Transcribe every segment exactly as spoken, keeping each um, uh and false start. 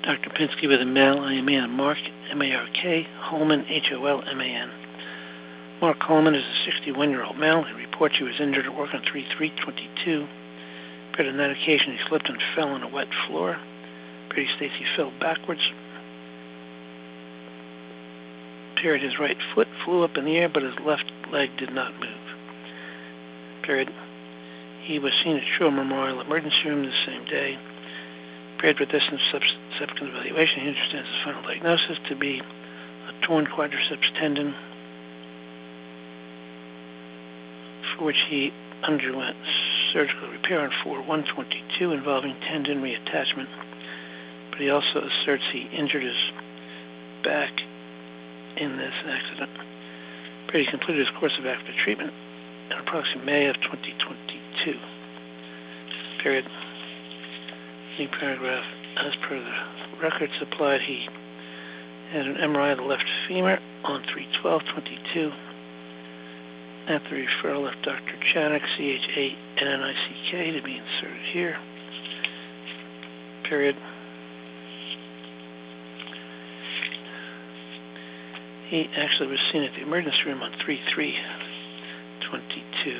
Doctor Pinsky with a male, I M A on Mark, M A R K, Holman, H O L M A N. Mark Holman is a sixty-one-year-old male. He reports he was injured at work on three three twenty-two. Appeared on that occasion he slipped and fell on a wet floor. Appeared he states he fell backwards. Appeared his right foot flew up in the air, but his left leg did not move. Appeared he was seen at Shore Memorial Emergency Room the same day. Appeared with this and subsequent evaluation. He understands his final diagnosis to be a torn quadriceps tendon, for which he underwent surgical repair on four one twenty-two involving tendon reattachment. But he also asserts he injured his back in this accident. But he completed his course of active treatment in approximately May of twenty twenty-two. Period. New paragraph. As per the record supplied, he had an M R I of the left femur on three twelve twenty-two. At the referral of Doctor Chanak, C H A N N I C K, to be inserted here. Period. He actually was seen at the emergency room on three three twenty-two.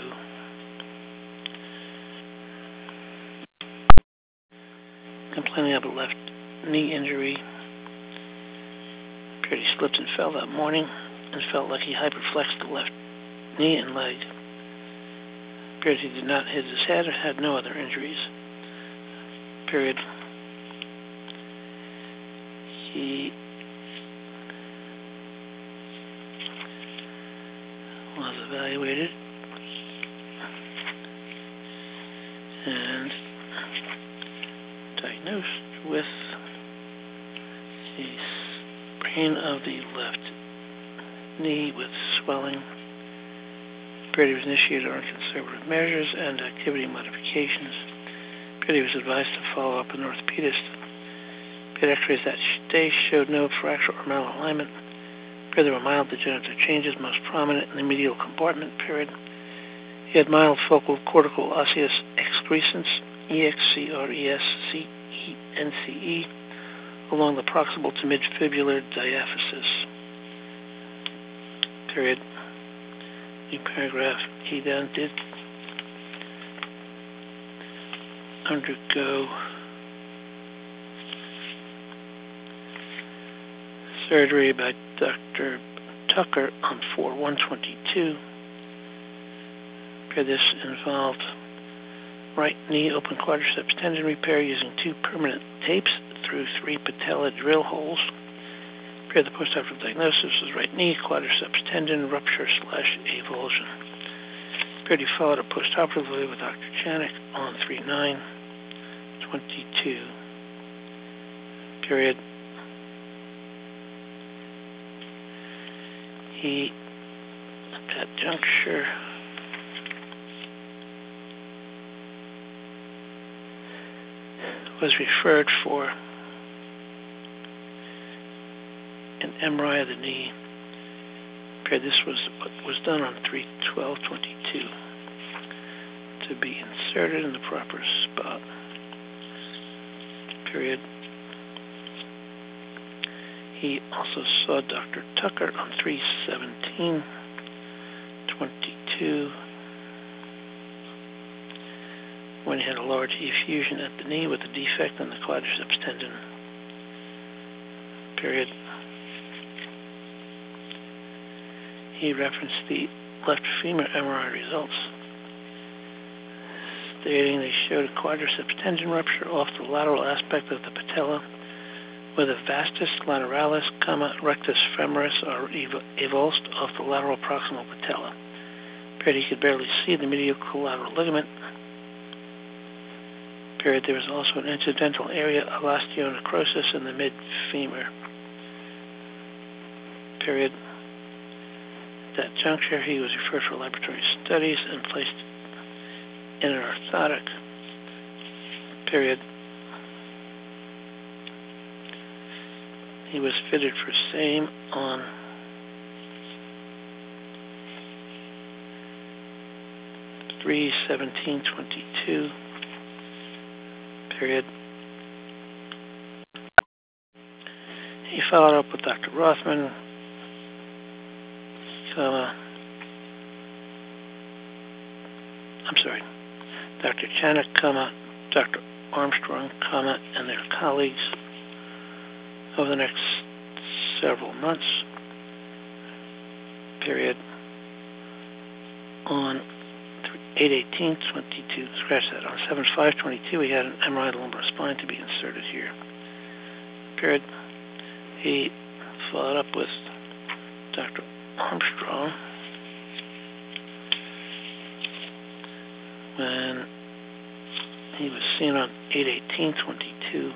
Complaining of a left knee injury. Appeared he slipped and fell that morning and felt like he hyperflexed the left knee and leg. Appeared he did not hit his head or had no other injuries. Period. He was evaluated and diagnosed with a sprain of the left knee with swelling. Appeared he was initiated on conservative measures and activity modifications. Appeared he was advised to follow up an orthopedist. Appeared x-rays that day showed no fracture or malalignment. Appeared there were mild degenerative changes, most prominent in the medial compartment. Period. He had mild focal cortical osseous excrescence, E X C R E S C E N C E, along the proximal to midfibular diaphysis. Period. New paragraph. He then did undergo surgery by Doctor Tucker on four one twenty-two. This involved right knee open quadriceps tendon repair using two permanent tapes through three patella drill holes. The post-operative diagnosis was right knee quadriceps tendon rupture slash avulsion. Appeared he followed up post-operatively with Doctor Chanak on three nine twenty-two. Period. He, at that juncture, was referred for an M R I of the knee. This was what was done on three twelve twenty-two to be inserted in the proper spot. Period. He also saw Doctor Tucker on three seventeen twenty-two when he had a large effusion at the knee with a defect in the quadriceps tendon. Period. He referenced the left femur M R I results, stating they showed a quadriceps tendon rupture off the lateral aspect of the patella with a vastus lateralis, comma, rectus femoris are avulsed off the lateral proximal patella. Period. He could barely see the medial collateral ligament. Period. There was also an incidental area of osteonecrosis in the mid-femur. Period. At that juncture, he was referred for laboratory studies and placed in an orthotic. Period. He was fitted for same on three seventeen twenty-two. Period. He followed up with Doctor Rothman, comma, I'm sorry, Doctor Chanak, comma, Doctor Armstrong, comma, and their colleagues over the next several months, period, on eight eighteen twenty-two, scratch that, on seven five twenty-two, he had an M R I of the lumbar spine to be inserted here, period. He followed up with Doctor Armstrong when he was seen on eight eighteen twenty-two,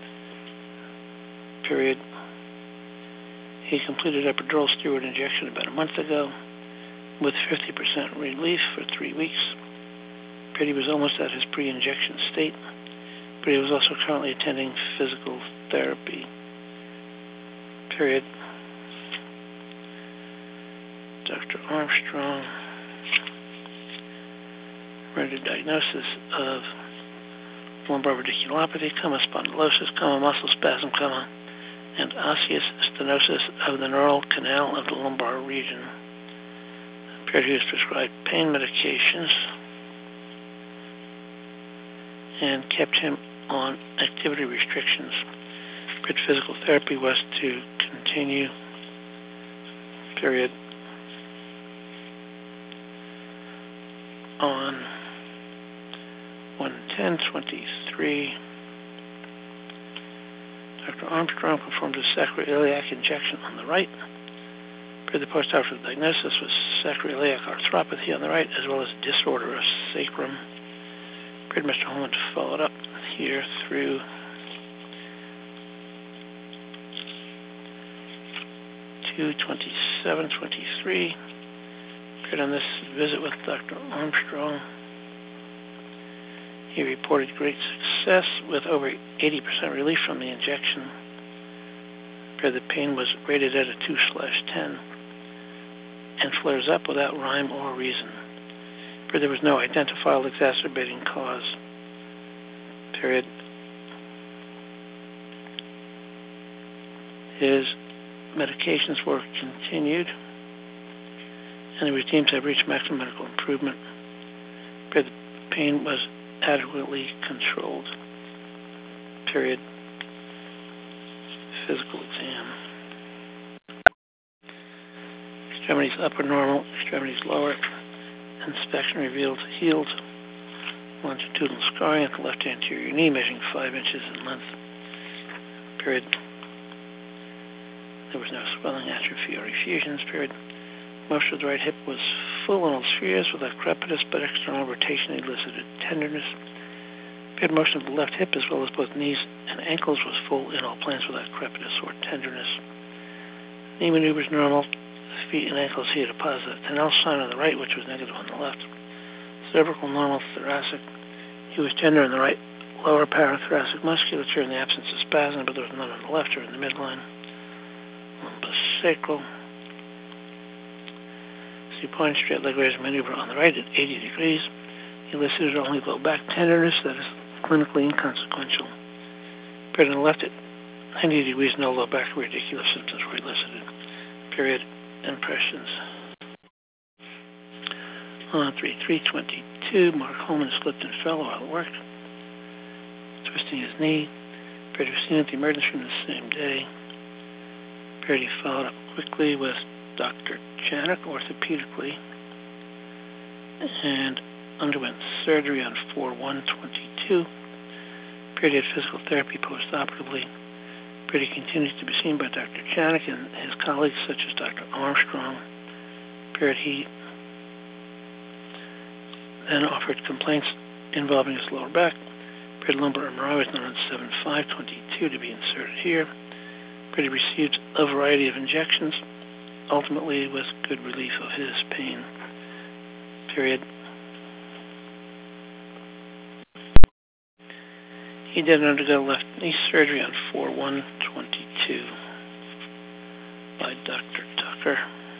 period. He completed epidural steroid injection about a month ago with fifty percent relief for three weeks. But he was almost at his pre-injection state, but he was also currently attending physical therapy, period. Doctor Armstrong rendered diagnosis of lumbar radiculopathy, comma, spondylosis, comma, muscle spasm, comma, and osseous stenosis of the neural canal of the lumbar region. Period. He was prescribed pain medications and kept him on activity restrictions. Period. Physical therapy was to continue, period, on one ten twenty-three. Doctor Armstrong performed a sacroiliac injection on the right. The post-operative diagnosis was sacroiliac arthropathy on the right, as well as disorder of sacrum. Mister Holman followed up here through two twenty-seven twenty-three. On this visit with Doctor Armstrong, he reported great success with over eighty percent relief from the injection. The pain was rated at a two slash ten and flares up without rhyme or reason. There was no identifiable exacerbating cause. Period. His medications were continued, and he was deemed to have reached maximum medical improvement. The pain was adequately controlled. Period. Physical exam. Extremities upper normal, extremities lower. Inspection revealed healed longitudinal scarring at the left anterior knee, measuring five inches in length. Period. There was no swelling, atrophy, or effusions. Period. Motion of the right hip was full in all spheres without crepitus, but external rotation elicited tenderness. Period. Motion of the left hip, as well as both knees and ankles, was full in all planes without crepitus or tenderness. Knee maneuvers normal. Feet and ankles, he had a positive Tenel sign on the right, which was negative on the left. Cervical normal, thoracic. He was tender in the right lower parathoracic musculature in the absence of spasm, but there was none on the left or in the midline. Lumbosacral. Supine straight leg raise maneuver on the right at eighty degrees. He elicited only low back tenderness, that is clinically inconsequential. Period. On the left at ninety degrees, no low back radicular symptoms were elicited. Period. Impressions. On three three twenty-two, Mark Holman slipped and fell while at work, twisting his knee. Period. Was seen at the emergency room the same day. Period. He followed up quickly with Doctor Chanak, orthopedically, and underwent surgery on four one twenty-two. Period. Had physical therapy post-operatively. He continues to be seen by Doctor Chanak and his colleagues, such as Doctor Armstrong. Period. He then offered complaints involving his lower back. Period. Lumbar M R I was done on seven five twenty-two to be inserted here. Period. He received a variety of injections, ultimately with good relief of his pain. Period. He did undergo left knee surgery on four one twenty-two by Doctor Tucker.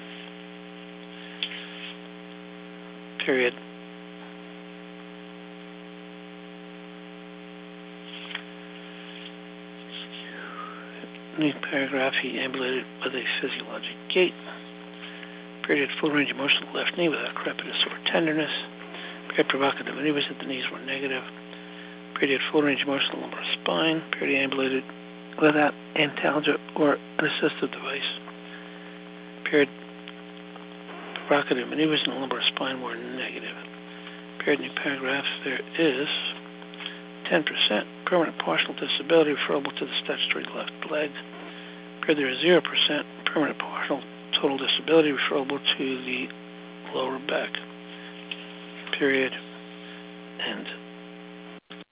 Period. New paragraph, he ambulated with a physiologic gait. Period, had full range of motion of the left knee without crepitus or tenderness. Period, provocative maneuvers at the knees were negative. Period, had full range of motion of the lumbar spine. Period, he ambulated without antalgia or an assistive device. Period, provocative maneuvers in the lumbar spine were negative. Period, new paragraph, there is ten percent permanent partial disability referable to the statutory left leg. Period, there is zero percent permanent partial total disability referable to the lower back. Period. End.